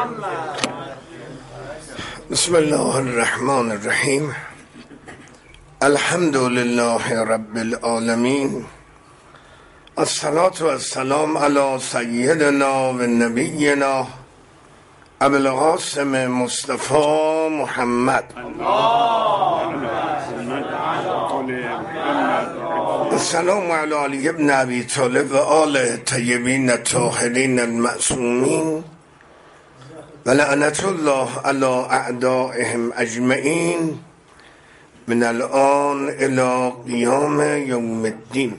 بسم الله الرحمن الرحیم. الحمد لله رب العالمین. الصلاة والسلام علی سیدنا و نبینا ابو القاسم مصطفی محمد. السلام علی علی ابن ابی طالب و آل طیبین الطاهرین المعصومین و لعنت الله علی اعدائهم اجمعین من الان الی قیام یوم الدین.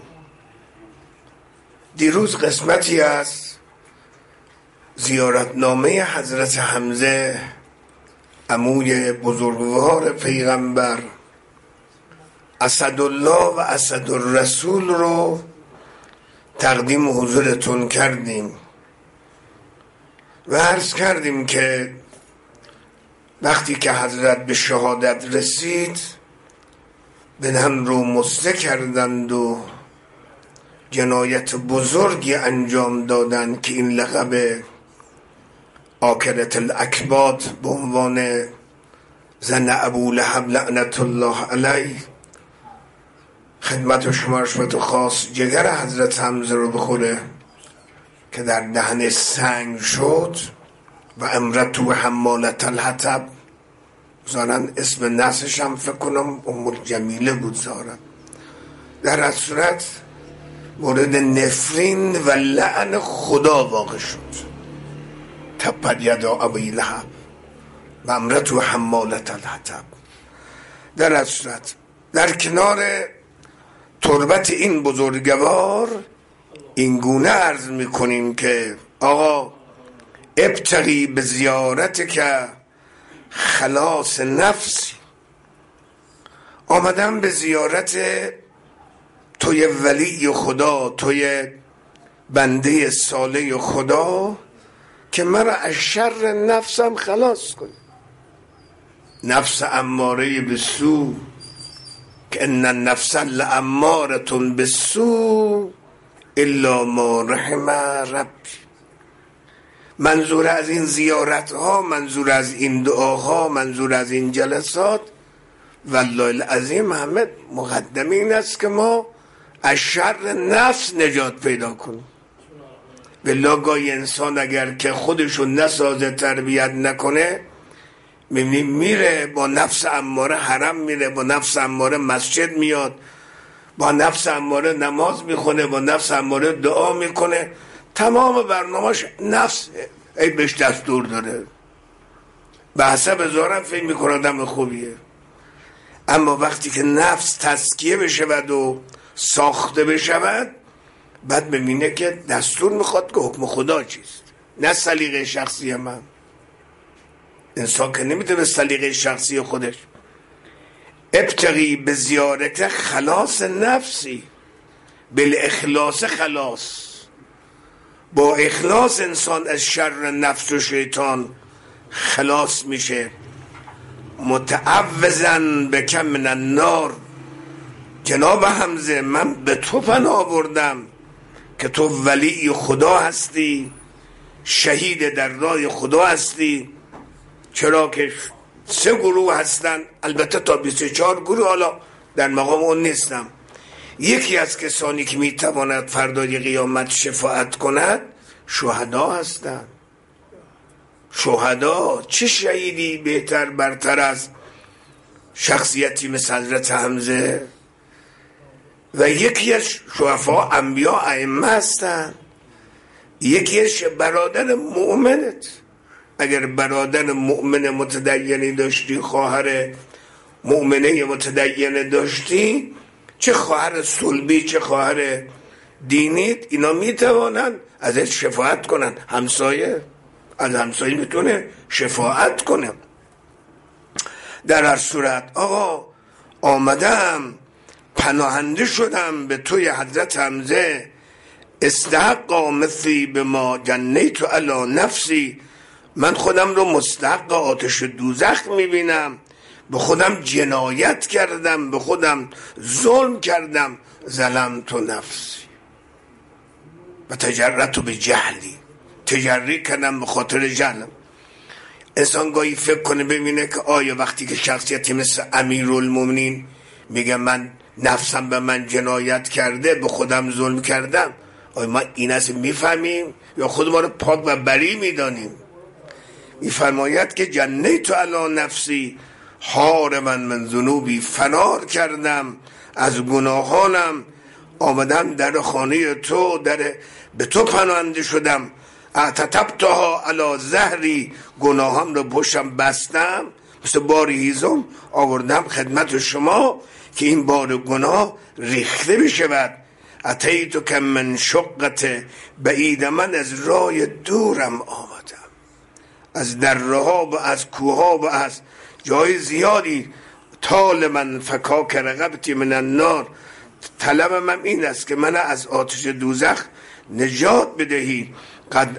دیروز قسمتی از زیارتنامه حضرت حمزه عموی بزرگوار پیغمبر اسدالله و اسدالرسول رو تقدیم حضورتون کردیم و عرض کردیم که وقتی که حضرت به شهادت رسید بدن رو مسته کردند و جنایت بزرگی انجام دادند که این لقب آکلة الاکباد به عنوان زن ابولهب لعنت الله علیه خدمت شما رشوت خاص جگر حضرت حمزه رو بخوره که در دهن سنگ شد و امرتو حمالة الحطب. زارن اسم نسش هم فکر کنم ام الجمیله بود. زارن در از صورت مورد نفرین و لعن خدا واقع شد. تبت یدا ابی لهب و امرتو حمالة الحطب. در از صورت در کنار تربت این بزرگوار این گونه عرض میکنیم که آقا ابتغی به زیارت که خلاص نفسی. آمدم به زیارت توی ولی خدا، توی بنده صالح خدا که مرا از شر نفسم خلاص کنی. نفس اماره به سو که ان النفس لاماره بالسوء الا ما رحم ربی. منظور از این زیارت ها، منظور از این دعاها، منظور از این جلسات والله العظیم همه مقدم این است که ما از شر نفس نجات پیدا کنیم. بالله گاهی انسان اگر که خودشون نسازه، تربیت نکنه، میبینیم میره با نفس اماره حرم میره، با نفس اماره مسجد میاد، با نفس اماره نماز میخونه، با نفس اماره دعا میکنه، تمام برنامهش نفس بهش دستور داره. به حسب زارم فکر میکنه آدم خوبیه. اما وقتی که نفس تزکیه بشود و ساخته بشود بعد ببینه که دستور میخواد که حکم خدا چیست، نه سلیقه شخصی من. انسان که نمیتونه سلیقه شخصی خودش. ابتغی به زیارت خلاص نفسی، بالاخلاص خلاص. با اخلاص انسان از شر نفس و شیطان خلاص میشه. متعوذا بک من النار. جناب حمزه من به تو پناه بردم که تو ولی خدا هستی، شهید در راه خدا هستی. چرا که 3 گروه هستن، البته تا 24 گروه، حالا در مقام اون نیستم. یکی از کسانی که میتواند فردای قیامت شفاعت کند شهدا هستند. شهدا، چه شهیدی بهتر برتر از شخصیتی مثل حضرت حمزه؟ و یکی از شهفا انبیا ائمه هستند. یکی از برادر مؤمنت. اگر برادر مؤمن متدینی داشتی، خواهر مؤمنه متدینه داشتی، چه خواهر صلبی چه خواهر دینیت، اینا میتوانند ازت شفاعت کنن. همسایه از همسایه میتونه شفاعت کنه. در هر صورت آقا آمدم پناهنده شدم به توی حضرت حمزه. استحقا مثلی به ما جنیت علی نفسی. من خودم رو مستحق آتش دوزخ میبینم، به خودم جنایت کردم، به خودم ظلم کردم. ظلمت نفسی و تجرأت به جهلی. تجری کردم به خاطر جهلم. انسان گاهی فکر کنه ببینه که آیا وقتی که شخصیتی مثل امیرالمومنین میگه من نفسم به من جنایت کرده، به خودم ظلم کردم، آیا ما این است میفهمیم یا خود ما رو پاک و بری میدانیم؟ میفرماید که جنیت علی نفسی حار من ذنوبی، فرار کردم از گناهانم، آمدم در خانه تو، به تو پناهنده شدم. اعتتبتها علی ظهری، گناهام رو پشتم بستم، مثل بار هیزم آوردم خدمت شما که این بار گناه ریخته بشود. اتیتو که من شقت بعید، من از راه دورم آمدم، از دره ها و از کوه ها و از جای زیادی. طال من فکاک رقبتی من النار، طلب من این است که من از آتش دوزخ نجات بدهی. قد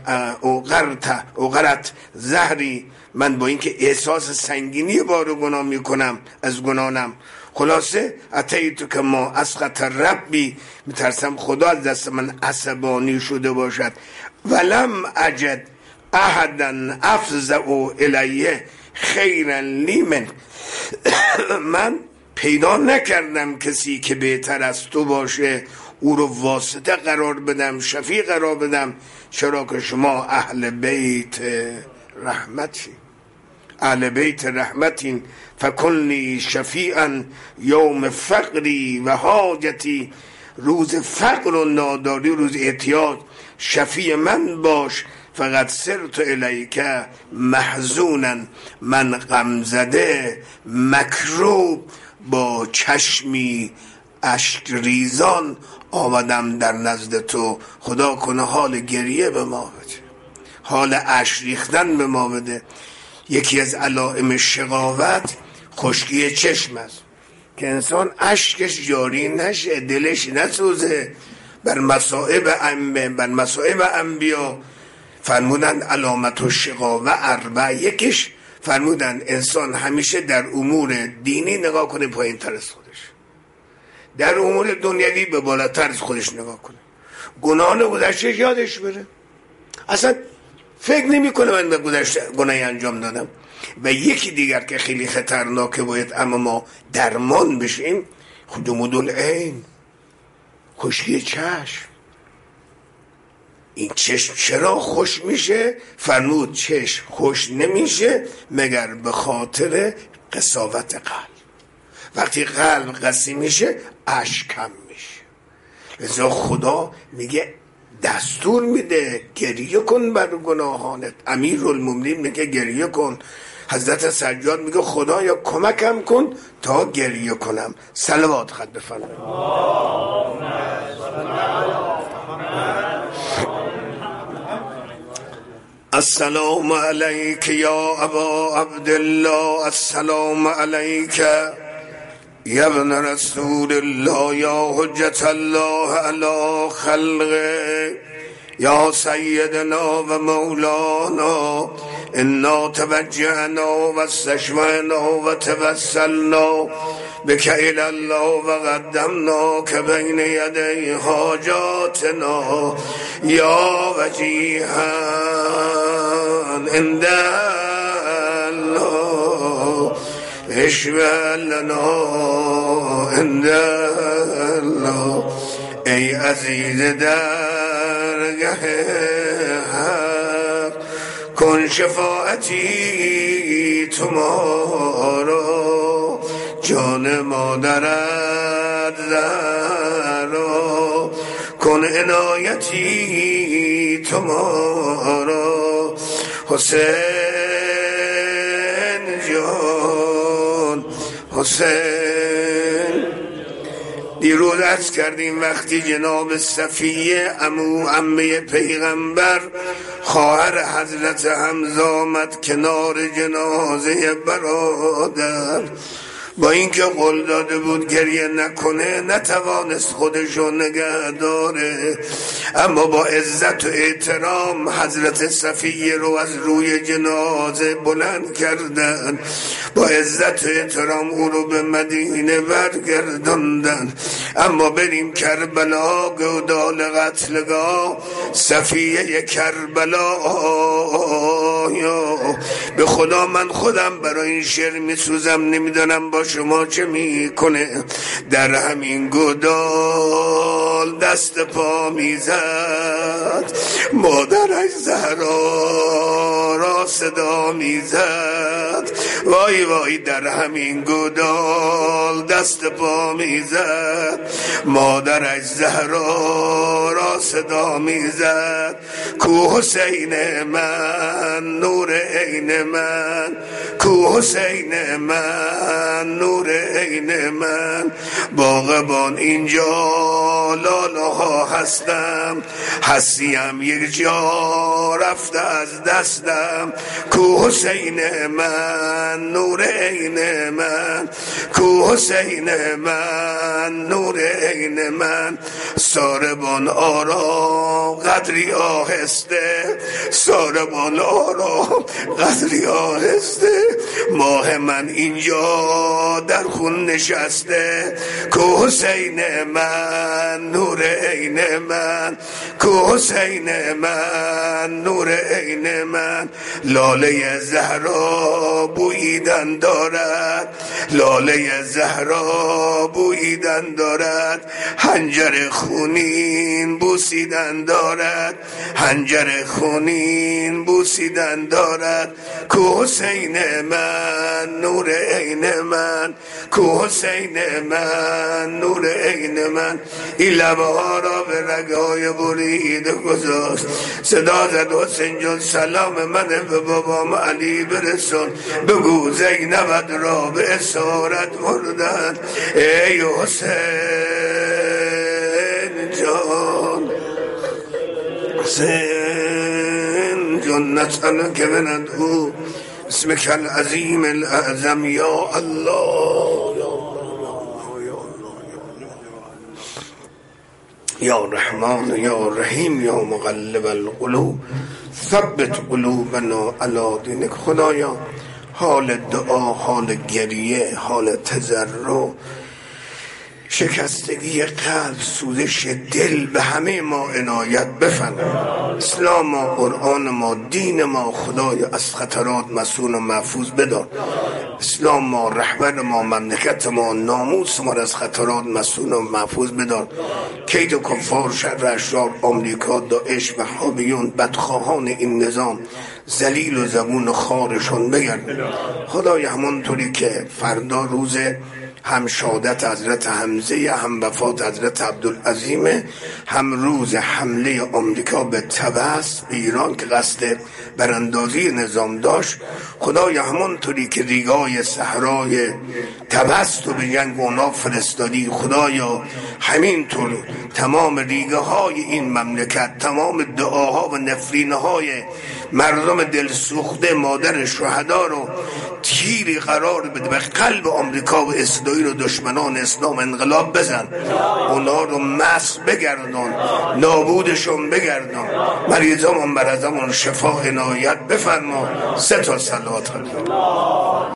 اوغرت زهری، من با اینکه احساس سنگینی بار گناه میکنم از گناهانم. خلاصه اتیتو که ما اسقط ربی، میترسم خدا از دست من عصبانی شده باشد. ولم اجد احدا افزع الیه خیرا لی من، من پیدا نکردم کسی که بهتر از تو باشه او رو واسطه قرار بدم، شفیع قرار بدم. چرا که شما اهل بیت رحمتی، اهل بیت رحمتین، فکنی شفیعا یوم فقری و حاجتی، روز فقر و ناداری، روز احتیاج، شفیع من باش. فقط سرت الیک محزونا، من غمزده مکروب، با چشمی اشک ریزان آمدم در نزد تو. خدا کنه حال گریه به ما بده، حال اشک ریختن به ما بده. یکی از علائم شقاوت خشکی چشم است که انسان اشکش جاری نشه، دلش نسوزه. بر مصائب انبیا فرمودند علامت و شقاوه اربع، یکیش فرمودند انسان همیشه در امور دینی نگاه کنه پایین تر از خودش، در امور دنیوی به بالاتر از خودش نگاه کنه، گناهان گذشته یادش بره، اصلا فکر نمی کنه من به گذشته گناهی انجام دادم. و یکی دیگر که خیلی خطرناکه باید اما ما درمان بشیم، خدمود العین، خشکی چشم. این چشم چرا خوش میشه؟ فرمود چشم خوش نمیشه مگر به خاطر قساوت قلب. وقتی قلب قسی میشه اشک کم میشه. لذا خدا میگه دستور میده گریه کن بر گناهانت. امیرالمومنین میگه گریه کن. حضرت سجاد میگه خدایا کمکم کن تا گریه کنم. صلوات خط بفرمایید. السلام علیک یا ابا عبدالله، السلام علیک یا ابن رسول الله، یا حجت الله علی خلقه، یا سیدنا و مولانا. انا توجهنا و استشفعنا و توسلنا بک الی الله و قدمنا که بین یدی حاجاتنا، یا وجیها عند الله اشفع لنا عند الله. ای عزیز درگه حق کن شفاعتی تمارا، جان مادرت زهرا کن عنایتی تمارا. حسین جان، حسین. دیروز عرض کردیم وقتی جناب صفیه عمه پیغمبر خواهر حضرت حمزه آمد کنار جنازه برادر، با اینکه قول داده بود گریه نکنه نتوانست خودشو نگه داره، اما با عزت و احترام حضرت صفیه رو از روی جنازه بلند کردن، با عزت و احترام او رو به مدینه برگرداندن. اما بریم کربلا، گودال قتلگاه، صفیه کربلا به خدا من خودم برای این شعر میسوزم، نمیدانم با شما چه میکنه. در همین گودال دست پا میزد، مادرش زهرا را صدا میزد. وای وای در همین گودال دست پا میزد، مادرش زهرا را صدا میزد. کو حسین من نور عین من، کو حسین من نور عین من. باغبان اینجا لاله ها هستم، هستیم یک جا رفته از دستم. کو حسین من نور عین من، کو حسین من نور عین من. ساربان آرام قدری آهسته، ساربان آرام قدری آهسته. ماه من اینجا در خون نشسته، کو حسین من نور عین من، کو حسین من نور عین من. لاله زهرا بوییدن دارد، لاله زهرا بوییدن دارد. حنجر خونین بوسیدن دارد، حنجر خونین بوسیدن دارد. کو حسین من نور عین من، کو حسین من نور عین من. این لبه ها را به رگهای بریده گذاشت، صدا زد حسین جان سلام من به بابام علی برسون، بگو زینبت را به اسارت بردن. ای حسین جان، حسین جان نسألک بندعو اسمک العظیم الاعظم یا الله یا رحمان یا رحیم یا مقلب القلوب ثبت قلوبنا علی دینک. خدایا حال دعا، حال گریه، حال تضرع، شکستگی قلب، سوزش دل به همه ما عنایت بفرما. اسلام ما، قرآن ما، دین ما خدایا از خطرات مسئول و محفوظ بدار. اسلام ما، رهبر ما، مملکت ما، ناموس ما از خطرات مسئول و محفوظ بدار. کید و کفار، شر اشرار، آمریکا، داعش، وهابیون، بدخواهان این نظام ذلیل و زبون خارشون بگرد. خدای همونطوری که فردا روز هم شهادت حضرت حمزه، هم وفات حضرت عبدالعظیم، هم روز حمله آمریکا به طبس به ایران که قصد براندازی نظام داشت، خدای همونطوری که ریگای صحرای طبس رو به جنگ اونا فرستادی، خدایا همینطور تمام ریگه های این مملکت، تمام دعاها و نفرینه های مردم دل سوخته، مادر شهدا رو تیری قرار بده به قلب آمریکا و اسرائیل و دشمنان اسلام انقلاب بزن، اونا رو مسخ بگردان، نابودشون بگردان. مریضامون مرضامون شفا عنایت بفرما. 3 تا صلوات